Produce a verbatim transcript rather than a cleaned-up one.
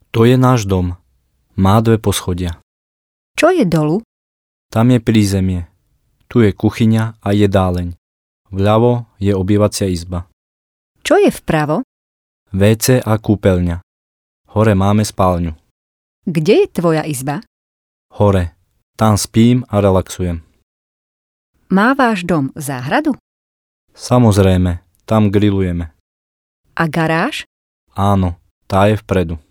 To je náš dom. Má dve poschodia. Čo je dolu? Tam je prízemie. Tu je kuchyňa a jedáleň. Vľavo je obývacia izba. Čo je vpravo? vé cé a kúpeľňa. Hore máme spálňu. Kde je tvoja izba? Hore. Tam spím a relaxujem. Má váš dom záhradu? Samozrejme, tam grillujeme. A garáž? Áno, tá je vpredu.